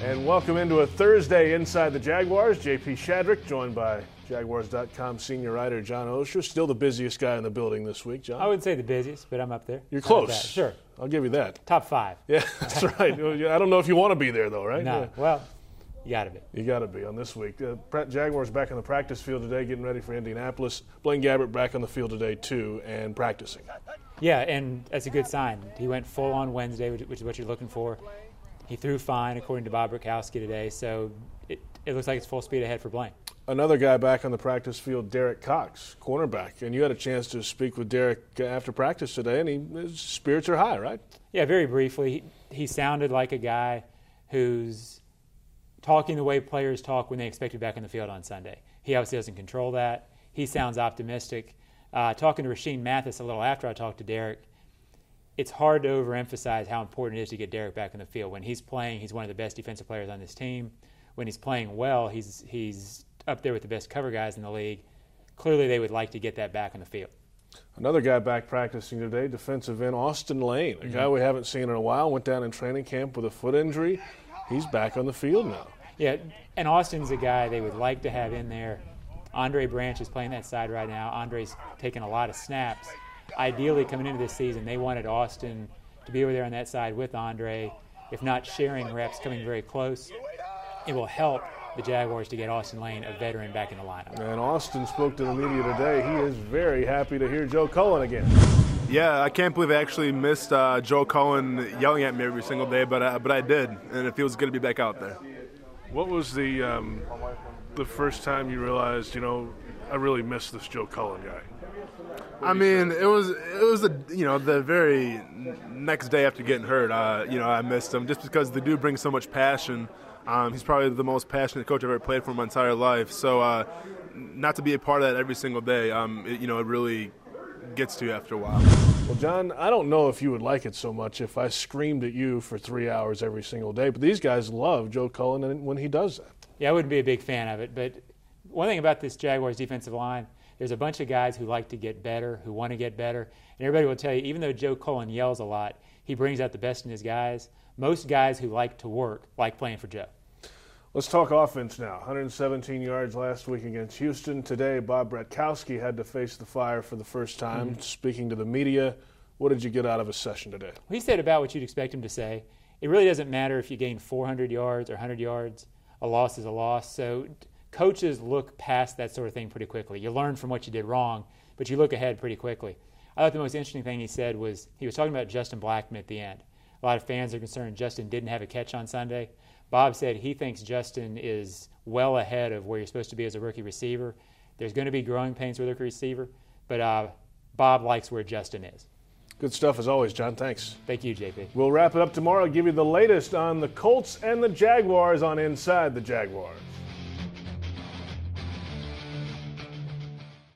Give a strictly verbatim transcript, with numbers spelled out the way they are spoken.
And welcome into a Thursday Inside the Jaguars. J P Shadrick, joined by Jaguars dot com senior writer John Oehser. Still the busiest guy in the building this week, John. I wouldn't say the busiest, but I'm up there. You're close. Sure. I'll give you that. Top five. Yeah, that's right. I don't know if you want to be there, though, right? No. Yeah. Well, you got to be. You got to be on this week. Uh, Jaguars back on the practice field today, getting ready for Indianapolis. Blaine Gabbert back on the field today, too, and practicing. Yeah, and that's a good sign. He went full on Wednesday, which, which is what you're looking for. He threw fine, according to Bob Rakowski today, so it, it looks like it's full speed ahead for Blaine. Another guy back on the practice field, Derek Cox, cornerback. And you had a chance to speak with Derek after practice today, and he, his spirits are high, right? Yeah, very briefly. He, he sounded like a guy who's talking the way players talk when they expect to be back on the field on Sunday. He obviously doesn't control that. He sounds optimistic. Uh, talking to Rashean Mathis a little after I talked to Derek, it's hard to overemphasize how important it is to get Derek back in the field. When he's playing, he's one of the best defensive players on this team. When he's playing well, he's he's up there with the best cover guys in the league. Clearly, they would like to get that back on the field. Another guy back practicing today, defensive end Austin Lane, a mm-hmm. guy we haven't seen in a while, went down in training camp with a foot injury. He's back on the field now. Yeah, and Austin's a guy they would like to have in there. Andre Branch is playing that side right now. Andre's taking a lot of snaps. Ideally, coming into this season, they wanted Austin to be over there on that side with Andre, if not sharing reps, coming very close. It will help the Jaguars to get Austin Lane, a veteran, back in the lineup. And Austin spoke to the media today. He is very happy to hear Joe Cullen again. Yeah, I can't believe I actually missed uh, Joe Cullen yelling at me every single day, but I, but I did, and it feels good to be back out there. What was the um, the first time you realized, you know, I really miss this Joe Cullen guy? I mean, it was it was the you know the very next day after getting hurt. Uh, you know, I missed him just because the dude brings so much passion. Um, he's probably the most passionate coach I've ever played for my entire life. So, uh, not to be a part of that every single day, um, it, you know, it really gets to you after a while. Well, John, I don't know if you would like it so much if I screamed at you for three hours every single day, but these guys love Joe Cullen when he does that. Yeah, I wouldn't be a big fan of it, but one thing about this Jaguars defensive line, there's a bunch of guys who like to get better, who want to get better, and everybody will tell you, even though Joe Cullen yells a lot, he brings out the best in his guys. Most guys who like to work like playing for Joe. Let's talk offense now. one hundred seventeen yards last week against Houston. Today, Bob Bratkowski had to face the fire for the first time. Mm-hmm. Speaking to the media, what did you get out of his session today? Well, he said about what you'd expect him to say. It really doesn't matter if you gain four hundred yards or one hundred yards. A loss is a loss. So coaches look past that sort of thing pretty quickly. You learn from what you did wrong, but you look ahead pretty quickly. I thought the most interesting thing he said was he was talking about Justin Blackmon at the end. A lot of fans are concerned Justin didn't have a catch on Sunday. Bob said he thinks Justin is well ahead of where you're supposed to be as a rookie receiver. There's going to be growing pains with a rookie receiver, but uh, Bob likes where Justin is. Good stuff as always, John. Thanks. Thank you, J P. We'll wrap it up tomorrow, give you the latest on the Colts and the Jaguars on Inside the Jaguars.